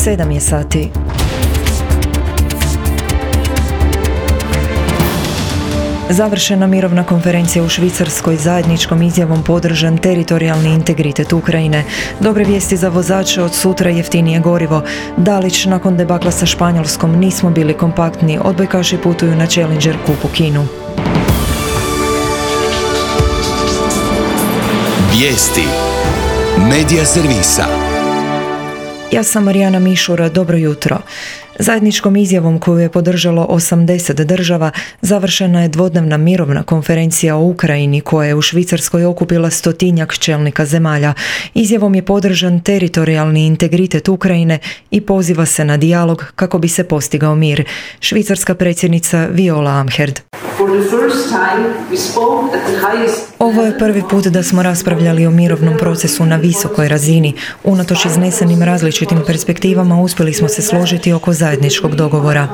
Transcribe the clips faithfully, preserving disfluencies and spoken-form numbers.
Sedam je sati. Završena mirovna konferencija u Švicarskoj zajedničkom izjavom podržan teritorijalni integritet Ukrajine. Dobre vijesti za vozače, od sutra jeftinije gorivo. Dalić, nakon debakla sa Španjolskom nismo bili kompaktni, odbojkaši putuju na Challenger Cup u Kinu. Vijesti Medija servisa. Ja sam Marijana Mišura, dobro jutro. Zajedničkom izjavom koju je podržalo osamdeset država završena je dvodnevna mirovna konferencija o Ukrajini koja je u Švicarskoj okupila stotinjak čelnika zemalja. Izjavom je podržan teritorijalni integritet Ukrajine i poziva se na dijalog kako bi se postigao mir. Švicarska predsjednica Viola Amherd. Ovo je prvi put da smo raspravljali o mirovnom procesu na visokoj razini. Unatoč iznesenim različitim perspektivama uspjeli smo se složiti oko zajedničkog dogovora.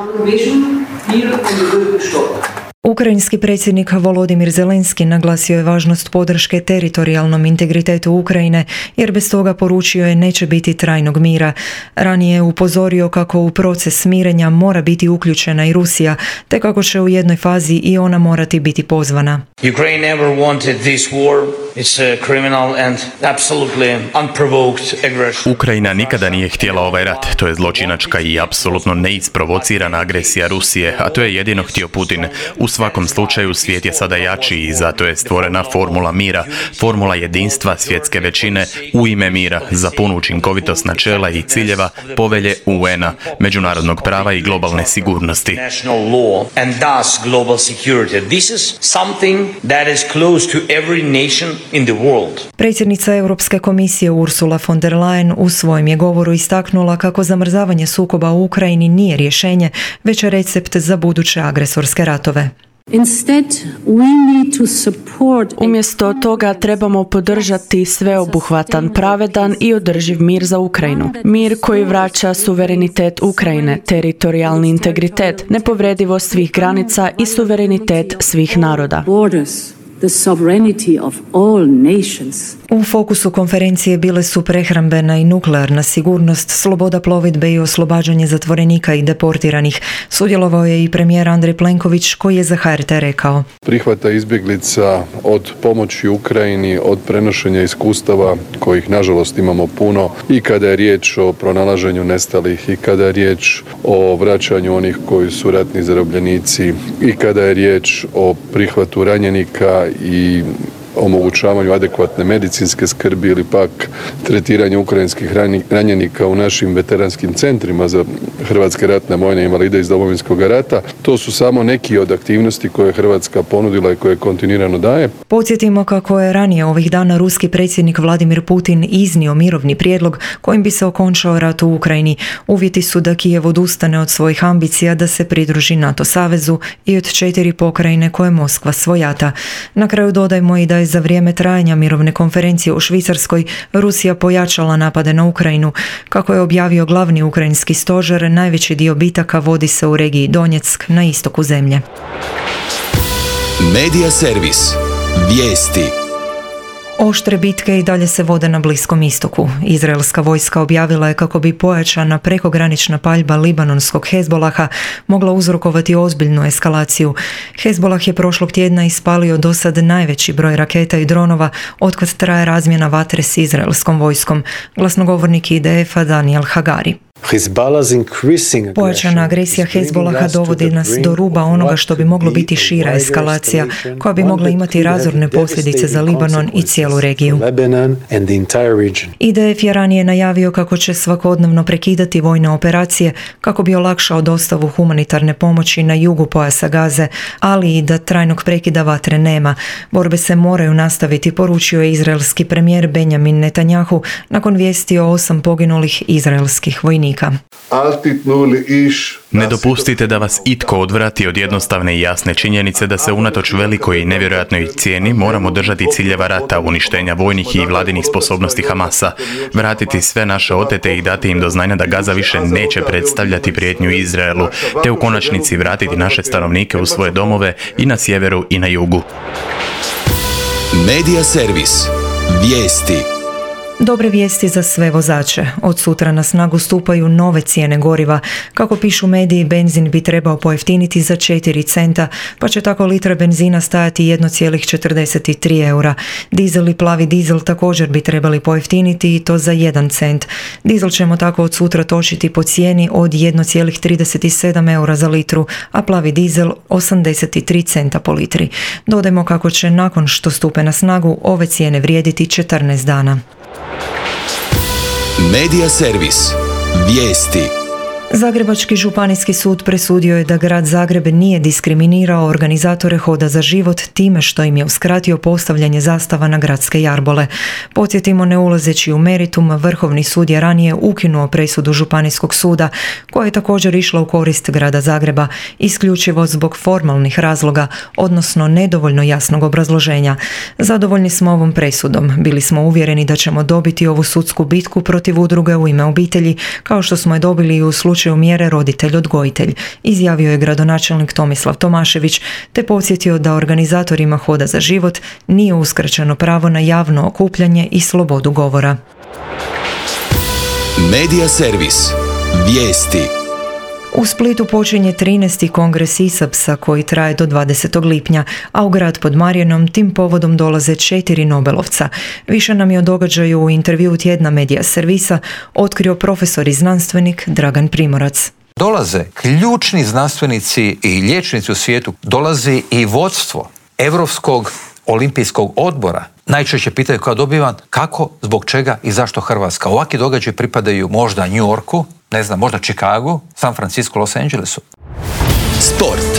Ukrajinski predsjednik Volodimir Zelenski naglasio je važnost podrške teritorijalnom integritetu Ukrajine, jer bez toga, poručio je, neće biti trajnog mira. Ranije je upozorio kako u proces mirenja mora biti uključena i Rusija, te kako će u jednoj fazi i ona morati biti pozvana. Ukraine never wanted this war. It's a criminal and absolutely unprovoked aggression. Ukrajina nikada nije htjela ovaj rat. To je zločinačka i apsolutno neisprovocirana agresija Rusije, a to je jedino htio Putin. U svakom slučaju svijet je sada jači i zato je stvorena formula mira, formula jedinstva svjetske većine u ime mira za punu učinkovitost načela i ciljeva povelje U N-a, međunarodnog prava i globalne sigurnosti. National law and thus global security. This is something that is close to every nation in the world. Predsjednica Europske komisije Ursula von der Leyen u svojem je govoru istaknula kako zamrzavanje sukoba u Ukrajini nije rješenje, već je recept za buduće agresorske ratove. Umjesto toga trebamo podržati sveobuhvatan, pravedan i održiv mir za Ukrajinu. Mir koji vraća suverenitet Ukrajine, teritorijalni integritet, nepovredivost svih granica i suverenitet svih naroda. The sovereignty of all nations. U fokusu konferencije bile su prehrambena i nuklearna sigurnost, sloboda plovidbe i oslobađanje zatvorenika i deportiranih. Sudjelovao je i premijer Andrej Plenković koji je za H R T rekao: Prihvata izbjeglica, od pomoći Ukrajini, od prenošenja iskustava kojih nažalost imamo puno, i kada je riječ o pronalaženju nestalih, i kada je riječ o vraćanju onih koji su ratni zarobljenici, i kada je riječ o prihvatu ranjenika i omogućavanju adekvatne medicinske skrbi ili pak tretiranje ukrajinskih ranjenika u našim veteranskim centrima za hrvatske ratne vojne invalide iz Domovinskog rata. To su samo neki od aktivnosti koje je Hrvatska ponudila i koje kontinuirano daje. Podsjetimo kako je ranije ovih dana ruski predsjednik Vladimir Putin iznio mirovni prijedlog kojim bi se okončao rat u Ukrajini. Uvjeti su da Kijev odustane od svojih ambicija da se pridruži NATO savezu i od četiri pokrajine koje Moskva svojata. Na kraju dodajmo i da je za vrijeme trajanja mirovne konferencije u Švicarskoj Rusija pojačala napade na Ukrajinu. Kako je objavio glavni ukrajinski stožer, najveći dio bitaka vodi se u regiji Donjeck na istoku zemlje. Medija servis. Vijesti. Oštre bitke i dalje se vode na Bliskom istoku. Izraelska vojska objavila je kako bi pojačana prekogranična paljba libanonskog Hezbolaha mogla uzrokovati ozbiljnu eskalaciju. Hezbolah je prošlog tjedna ispalio do sad najveći broj raketa i dronova otkad traje razmjena vatre s izraelskom vojskom. Glasnogovornik I D F-a Daniel Hagari. Pojačana agresija Hezbolaha dovodi nas do ruba onoga što bi moglo biti šira eskalacija, koja bi mogla imati razorne posljedice za Libanon i cijelu regiju. I D F je ranije najavio kako će svakodnevno prekidati vojne operacije kako bi olakšao dostavu humanitarne pomoći na jugu pojasa Gaze, ali i da trajnog prekida vatre nema. Borbe se moraju nastaviti, poručio je izraelski premijer Benjamin Netanjahu nakon vijesti o osam poginulih izraelskih vojnika. Ne dopustite da vas itko odvrati od jednostavne i jasne činjenice da se unatoč velikoj i nevjerojatnoj cijeni moramo držati ciljeva rata, uništenja vojnih i vladinih sposobnosti Hamasa, vratiti sve naše otete i dati im do znanja da Gaza više neće predstavljati prijetnju Izraelu, te u konačnici vratiti naše stanovnike u svoje domove i na sjeveru i na jugu. Medija servis. Vijesti. Dobre vijesti za sve vozače. Od sutra na snagu stupaju nove cijene goriva. Kako pišu mediji, benzin bi trebao pojeftiniti za četiri centa, pa će tako litra benzina stajati jedan zarez četrdeset tri eura. Dizel i plavi dizel također bi trebali pojeftiniti i to za jedan cent. Dizel ćemo tako od sutra točiti po cijeni od jedan zarez trideset sedam eura za litru, a plavi dizel osamdeset tri centa po litri. Dodajmo kako će nakon što stupe na snagu ove cijene vrijediti četrnaest dana. Medija servis. Vijesti. Zagrebački županijski sud presudio je da grad Zagreb nije diskriminirao organizatore Hoda za život time što im je uskratio postavljanje zastava na gradske jarbole. Podsjetimo, ne ulazeći u meritum, Vrhovni sud je ranije ukinuo presudu Županijskog suda, koja je također išla u korist grada Zagreba, isključivo zbog formalnih razloga, odnosno nedovoljno jasnog obrazloženja. Zadovoljni smo ovom presudom. Bili smo uvjereni da ćemo dobiti ovu sudsku bitku protiv udruge U ime obitelji, kao što smo je dobili i u slučaju u mjere roditelj-odgojitelj, izjavio je gradonačelnik Tomislav Tomašević, te podsjetio da organizatorima Hoda za život nije uskraćeno pravo na javno okupljanje i slobodu govora. Medija servis. Vijesti. U Splitu počinje trinaesti kongres I S A P S-a koji traje do dvadesetog lipnja, a u grad pod Marijanom tim povodom dolaze četiri Nobelovca. Više nam je o događaju u intervjuu tjedna Medija servisa otkrio profesor i znanstvenik Dragan Primorac. Dolaze ključni znanstvenici i liječnici u svijetu, dolazi i vodstvo Europskog olimpijskog odbora. Najčešće pitaju koja dobivam kako, zbog čega i zašto Hrvatska. Ovakvi događaji pripadaju možda New Yorku, ne znam, možda Chicagu, San Francisco, Los Angelesu. Sport.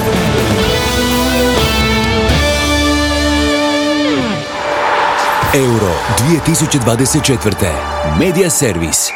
Euro dvije tisuće dvadeset četvrte. Medija servis.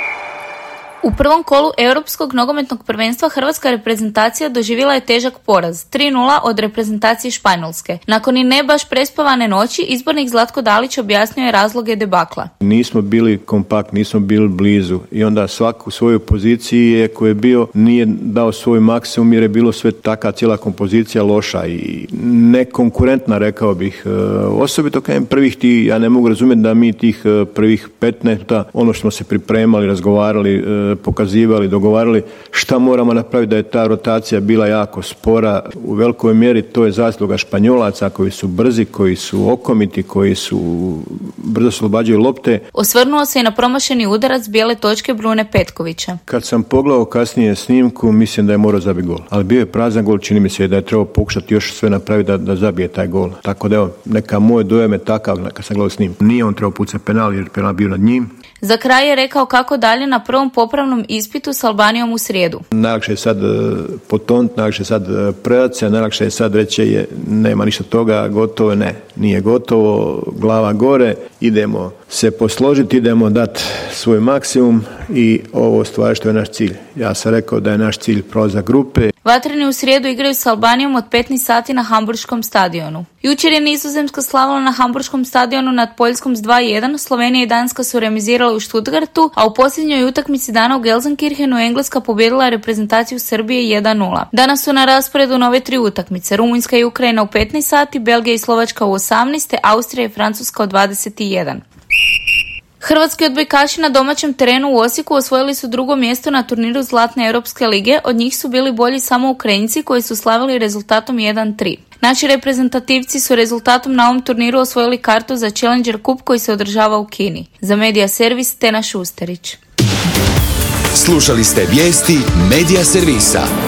U prvom kolu Europskog nogometnog prvenstva hrvatska reprezentacija doživjela je težak poraz, tri nula od reprezentacije Španjolske. Nakon i ne baš prespavane noći, izbornik Zlatko Dalić objasnio je razloge debakla. Nismo bili kompakt, nismo bili blizu i onda svak u svojoj poziciji je koji je bio nije dao svoj maksimum jer je bilo sve taka cijela kompozicija loša i nekonkurentna, rekao bih. Osobito kajem prvih ti, ja ne mogu razumjeti da mi tih prvih petnaest, ono što smo se pripremali, razgovarali, pokazivali, dogovarali šta moramo napraviti, da je ta rotacija bila jako spora. U velikoj mjeri to je zasluga Španjolaca koji su brzi, koji su okomiti, koji su brzo se oslobađaju lopte. Osvrnuo se i na promašeni udarac bijele točke Brune Petkovića. Kad sam pogledao kasnije snimku, mislim da je morao zabiti gol. Ali bio je prazan gol, čini mi se da je trebao pokušati još sve napraviti da, da zabije taj gol. Tako da evo, neka moj dojam je takav kad sam gledao snimku. Nije on trebao pucati penal jer penal bio nad njim. Za kraj je rekao kako dalje na prvom popravnom ispitu s Albanijom u srijedu. Najlakše je sad potonti, najlakše je sad predati se, najlakše je sad reći je nema ništa toga, gotovo je, ne, nije gotovo, glava gore, idemo se posložiti, idemo dati svoj maksimum i ovo stvari što je naš cilj. Ja sam rekao da je naš cilj prolazak grupe. Vatreni u srijedu igraju s Albanijom od petnaest sati na Hamburškom stadionu. Jučer je Nizozemska slavala na Hamburškom stadionu nad Poljskom s dva jedan, Slovenija i Danska su remizirale u Stuttgartu, a u posljednjoj utakmici dana u Gelsenkirchenu Engleska pobijedila reprezentaciju Srbije jedan nula. Danas su na rasporedu nove tri utakmice, Rumunjska i Ukrajina u petnaest sati, Belgija i Slovačka u osamnaest, te Austrija i Francuska u dvadeset jedan. Hrvatski odbojkaši na domaćem terenu u Osijeku osvojili su drugo mjesto na turniru Zlatne Europske lige, od njih su bili bolji samo Ukrajinci koji su slavili rezultatom jedan tri. Naši reprezentativci su rezultatom na ovom turniru osvojili kartu za Challenger Cup koji se održava u Kini. Za Medija servis Tena Šusterić. Slušali ste vijesti Medija servisa.